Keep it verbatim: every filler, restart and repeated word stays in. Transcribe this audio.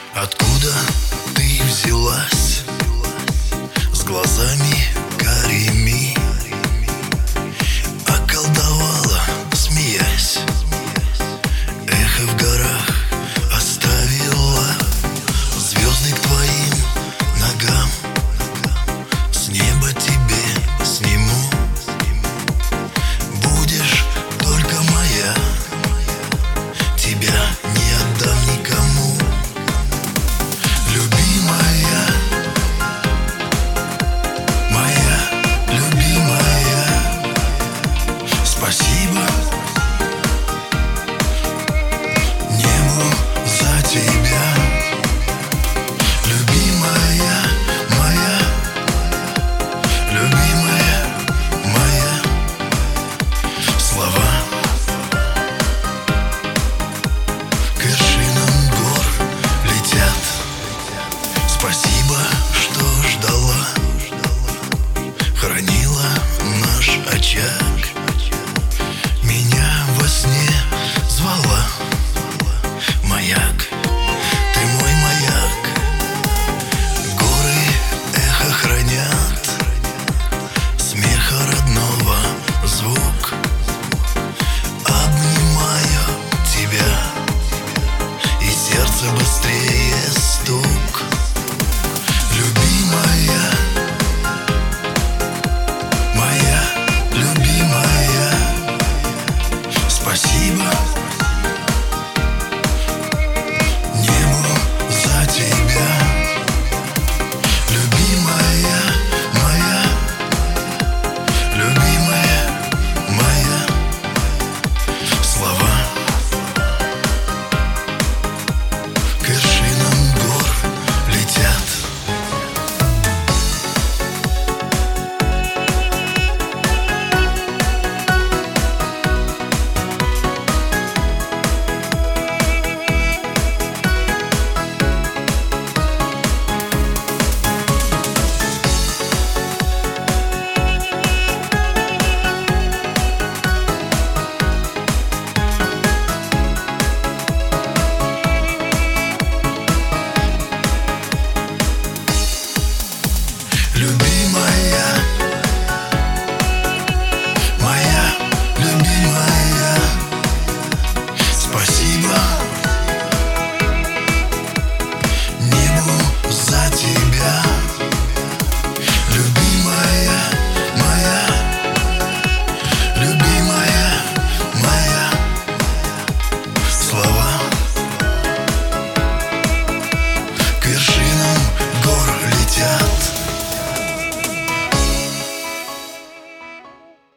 Откуда ты взялась, с глазами карими, околдовала, смеясь, эхо в горах оставила, звезды к твоим ногам, с неба тебе сниму. Будешь только моя, тебя не отдам никому. Любимая, моя любимая, спасибо небу за тебя. Любимая, моя, любимая, моя, слова к вершинам гор летят. Спасибо, что ждала, хранила наш очаг, меня во сне звала. Маяк, ты мой маяк, горы эхо хранят, смеха родного звук. Обнимаю тебя, и сердце быстрее стук.